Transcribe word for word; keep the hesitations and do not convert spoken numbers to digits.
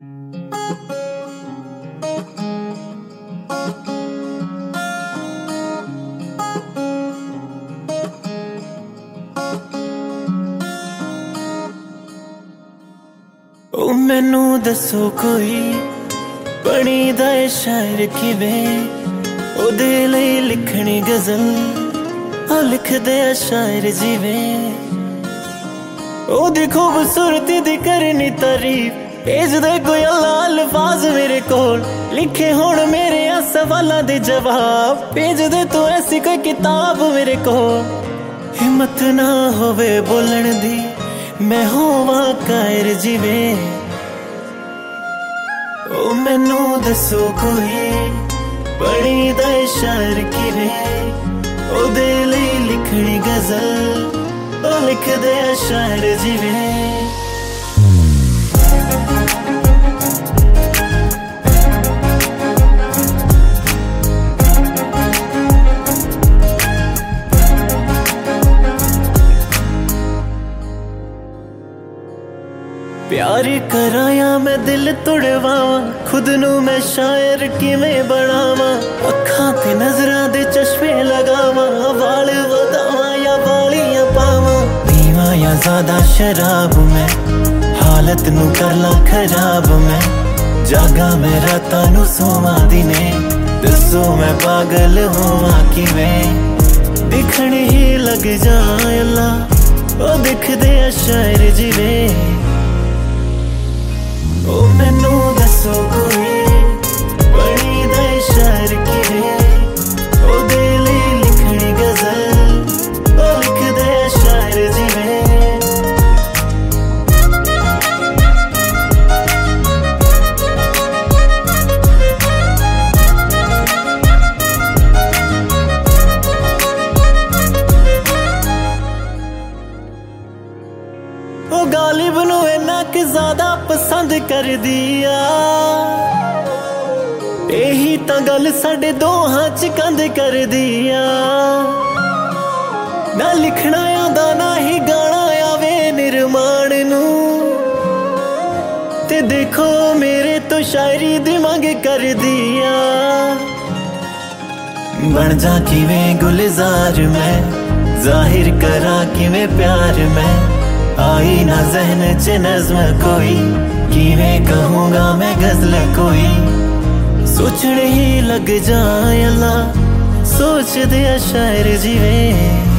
ओ मैनू दसो कोई बनी दा शायर किवें ओदे लई लिखनी गज़ल आ लिख दे शायर जिवें ओदी खूबसूरती दी करनी तारीफ भेज दे कोई अल्लाह अल्फाज मेरे कोल लिखे होण मेरे आ सवालां दे जवाब भेज दे तू ऐसी कोई किताब मेरे कोल हिम्मत ना होवे बोलण दी मैं होवां कायर जिवें ओ मैनू दसो कोई बनी दा शायर किवें ओदे लई लिखनी गज़ल ओ लिख दे शायर जिवें प्यार कराया मैं दिल तुड़वावा खुद नू मैं शायर किवें बनावा अखां ते नजरां दे चश्मे लगावा वाल वधावा या वालियां पावा पीवा या ज्यादा शराब मैं हालत नू कर ला खराब मैं जागा मैं रातां नू सोवां दिने दसो मैं पागल होवां किवें दिखण ही लग जा अल्लाह ओ दिख दे शायर जिवें ओ मैनू दसो कोई बनी दा शायर किवें ओदे लई लिखनी गज़ल ओ लिख दे शायर जिवें ओ गालिब नू इन्ना कि ज्यादा पसंद कर दिया यही तां गल साडे दोहां च कंध कर दिया ना लिखना आंदा ना ही गाना आवे निर्माण नू ते देखो मेरे तो शायरी दी मंग कर दिया बन जा किवें गुलजार मैं जाहिर करा किवें प्यार मैं आई ना जहन च नज़्म कोई किवें कहूँगा मैं गज़ल कोई सोचने ही लग जाए अल्लाह सोच दे शायर जिवें।